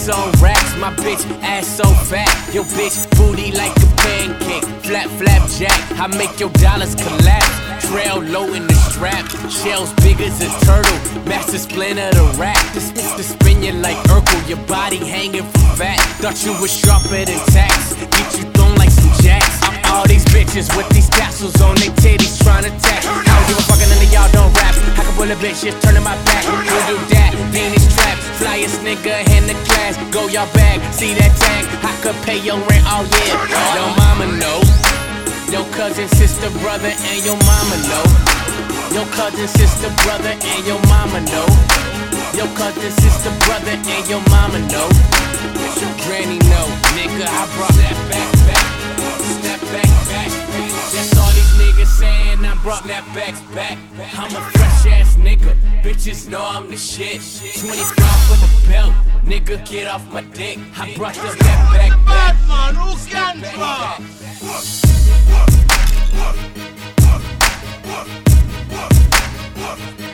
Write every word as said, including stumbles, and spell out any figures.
racks on racks, my bitch ass so fat. Your bitch booty like a pancake, flap flap jack. I make your dollars collapse. Trail low in the strap, shells big as a turtle. Master splinter the rack. This bitch to spin you like Urkel, your body hanging from fat. Thought you was sharper than tax, get you thrown like some jacks. All these bitches with these tassels on their titties trying to tax. I don't give a fuck, none of y'all don't rap. I can pull a bitch, just turning my back. Who do that? Venus trap, flyest nigga in the class. Go y'all bag, see that tag? I could pay your rent all year. Your mama know. Your cousin, sister, brother, and your mama know. Your cousin, sister, brother, and your mama know. Your cousin, sister, brother, and your mama know. Your granny know, nigga. I brought that back, back, snap back, back. That's all these niggas saying. I brought that back, back. I'm a fresh ass nigga. Bitches know I'm the shit. twenty-five for the belt, nigga. Get off my dick. I brought the back, back, back. Man, who can fuck? What? What? What? What? What?